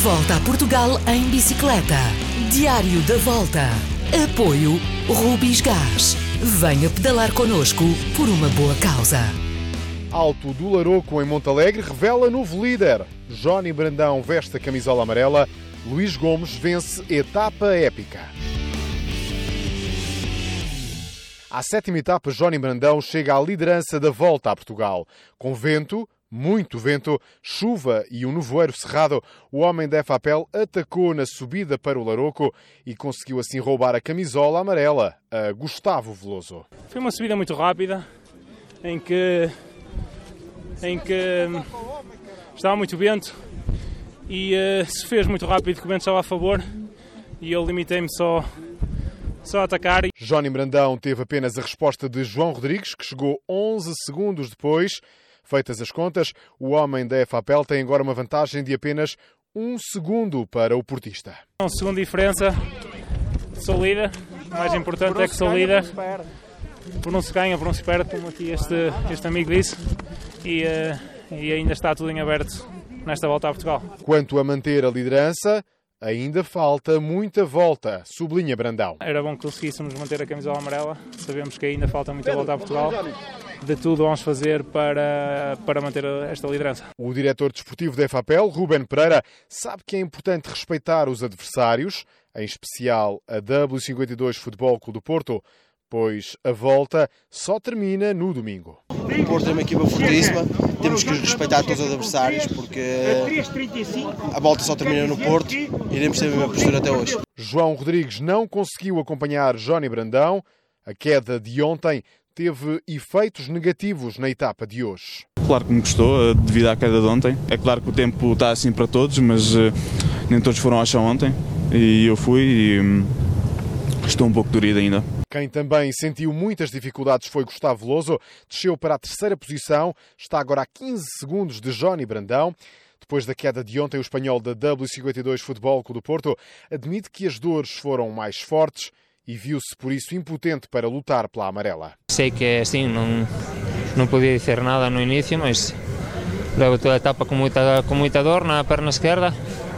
volta a Portugal em bicicleta. Diário da Volta. Apoio Rubis Gás. Venha pedalar connosco por uma boa causa. Alto do Laroco, em Montalegre, revela novo líder. Johnny Brandão veste a camisola amarela. Luís Gomes vence etapa épica. À sétima etapa, Johnny Brandão chega à liderança da Volta a Portugal. Com vento, muito vento, chuva e um nevoeiro cerrado, o homem da FAPEL atacou na subida para o Laroco e conseguiu assim roubar a camisola amarela a Gustavo Veloso. Foi uma subida muito rápida, em que estava muito vento e se fez muito rápido, que o vento estava a favor e eu limitei-me só a atacar. Johnny Brandão teve apenas a resposta de João Rodrigues, que chegou 11 segundos depois. Feitas as contas, o homem da FAPEL tem agora uma vantagem de apenas 1 segundo para o portista. 1 segundo de diferença, sou líder, o mais importante é que sou líder. Por não se ganha, por não se perde, como aqui este amigo disse, e ainda está tudo em aberto nesta Volta a Portugal. Quanto a manter a liderança, ainda falta muita volta, sublinha Brandão. Era bom que conseguíssemos manter a camisola amarela, sabemos que ainda falta muita Volta a Portugal. De tudo vamos fazer para manter esta liderança. O diretor desportivo da FAPEL, Ruben Pereira, sabe que é importante respeitar os adversários, em especial a W52 Futebol Clube do Porto, pois a volta só termina no domingo. O Porto é uma equipa fortíssima, temos que respeitar todos os adversários, porque a volta só termina no Porto e iremos ter a mesma postura até hoje. João Rodrigues não conseguiu acompanhar Johnny Brandão. A queda de ontem teve efeitos negativos na etapa de hoje. Claro que me custou, devido à queda de ontem. É claro que o tempo está assim para todos, mas nem todos foram ao chão ontem. E eu fui e estou um pouco dorido ainda. Quem também sentiu muitas dificuldades foi Gustavo Veloso. Desceu para a terceira posição, está agora a 15 segundos de Johnny Brandão. Depois da queda de ontem, o espanhol da W52 Futebol Clube do Porto admite que as dores foram mais fortes e viu-se por isso impotente para lutar pela amarela. Sei que sim, não podia dizer nada no início, mas levo toda a etapa com muita dor na perna esquerda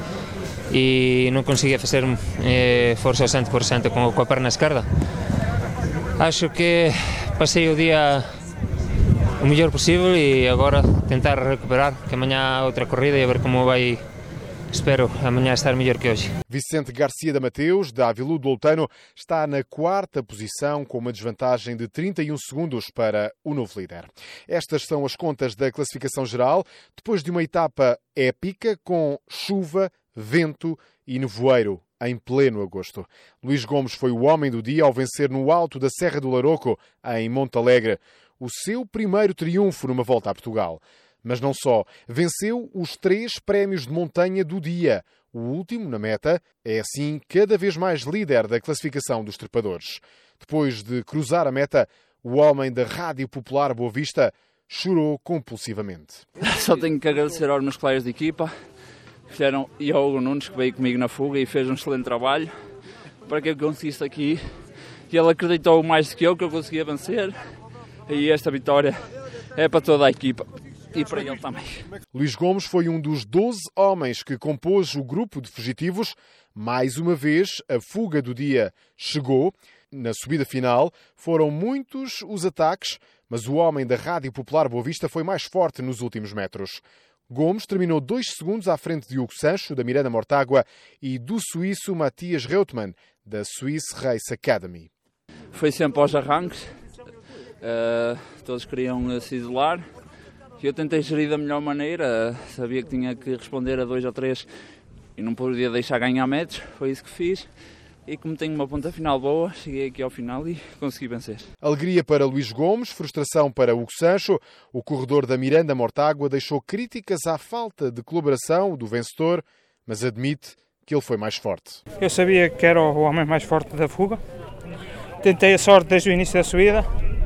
e não conseguia fazer força ao 100% com a perna esquerda. Acho que passei o dia o melhor possível e agora tentar recuperar, que amanhã há outra corrida e a ver como vai. Espero amanhã estar melhor que hoje. Vicente Garcia da Mateus, da Aviludo Loutano, está na quarta posição com uma desvantagem de 31 segundos para o novo líder. Estas são as contas da classificação geral, depois de uma etapa épica com chuva, vento e nevoeiro em pleno agosto. Luís Gomes foi o homem do dia ao vencer no alto da Serra do Laroco, em Montalegre, o seu primeiro triunfo numa Volta a Portugal. Mas não só, venceu os 3 prémios de montanha do dia. O último, na meta, é assim cada vez mais líder da classificação dos trepadores. Depois de cruzar a meta, o homem da Rádio Popular Boa Vista chorou compulsivamente. Só tenho que agradecer aos meus colegas de equipa, e ao Hugo Nunes, que veio comigo na fuga e fez um excelente trabalho para que eu conseguisse aqui. E ele acreditou mais do que eu conseguia vencer. E esta vitória é para toda a equipa. E para ele também. Luís Gomes foi um dos 12 homens que compôs o grupo de fugitivos. Mais uma vez, a fuga do dia chegou. Na subida final, foram muitos os ataques, mas o homem da Rádio Popular Boa Vista foi mais forte nos últimos metros. Gomes terminou 2 segundos à frente de Hugo Sancho, da Miranda Mortágua, e do suíço Matthias Reutemann, da Swiss Race Academy. Foi sempre aos arranques. Todos queriam se isolar. Eu tentei gerir da melhor maneira, sabia que tinha que responder a 2 ou 3 e não podia deixar ganhar metros, foi isso que fiz. E como tenho uma ponta final boa, cheguei aqui ao final e consegui vencer. Alegria para Luís Gomes, frustração para Hugo Sancho. O corredor da Miranda Mortágua deixou críticas à falta de colaboração do vencedor, mas admite que ele foi mais forte. Eu sabia que era o homem mais forte da fuga. Tentei a sorte desde o início da subida.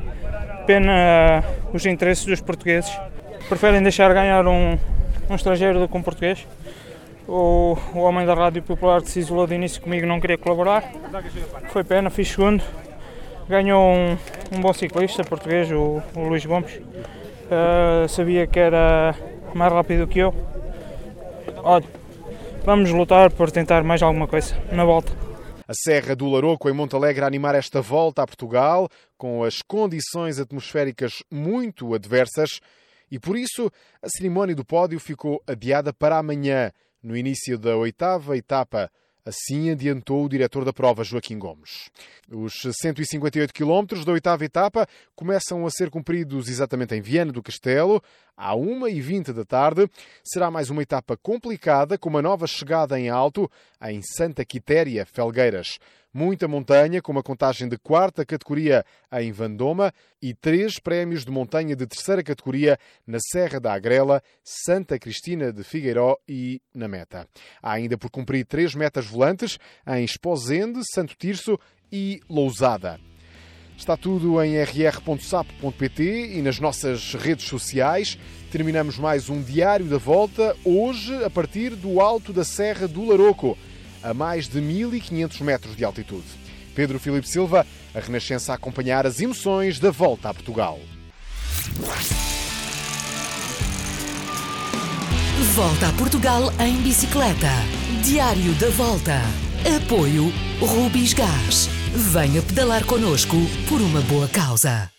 Pena os interesses dos portugueses. Preferem deixar ganhar um estrangeiro do que um português. O homem da Rádio Popular que se isolou de início comigo não queria colaborar. Foi pena, fiz segundo. Ganhou um bom ciclista português, o Luís Gomes. Sabia que era mais rápido que eu. Olha, vamos lutar por tentar mais alguma coisa na volta. A Serra do Laroco, em Montalegre, a animar esta volta a Portugal, com as condições atmosféricas muito adversas, e por isso a cerimónia do pódio ficou adiada para amanhã, no início da 8ª etapa. Assim adiantou o diretor da prova, Joaquim Gomes. Os 158 km da 8ª etapa começam a ser cumpridos exatamente em Viana do Castelo, à 1h20 da tarde. Será mais uma etapa complicada, com uma nova chegada em alto, em Santa Quitéria, Felgueiras. Muita montanha, com uma contagem de 4ª categoria em Vandoma e 3 prémios de montanha de 3ª categoria na Serra da Agrela, Santa Cristina de Figueiró e na meta. Há ainda por cumprir 3 metas volantes em Esposende, Santo Tirso e Lousada. Está tudo em rr.sapo.pt e nas nossas redes sociais. Terminamos mais um Diário da Volta, hoje a partir do alto da Serra do Laroco, a mais de 1500 metros de altitude. Pedro Filipe Silva, a Renascença a acompanhar as emoções da volta a Portugal. Volta a Portugal em bicicleta. Diário da Volta. Apoio Rubis Gás. Venha pedalar connosco por uma boa causa.